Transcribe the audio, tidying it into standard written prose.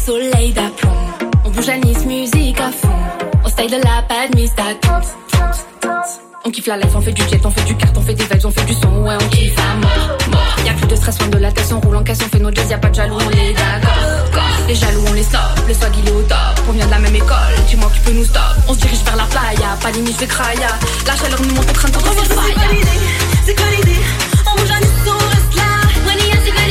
soleil d'aplomb. On bouge à Nice, musique à fond. Au style de la bad miss on kiffe la life, on fait du jet, on fait du kart, on fait des vibes, on fait du son, ouais on kiffe à mort. Y'a plus de stress, loin de la tête, on roule en caisse, on fait nos jazz, y'a pas de jaloux, on est d'accord. Les jaloux on les stoppe, le swag il est au top. On vient de la même école, dis-moi que tu peux nous stop. On se dirige vers la playa, pas limite je vais craya. La chaleur nous monte en train de tomber. C'est quoi l'idée?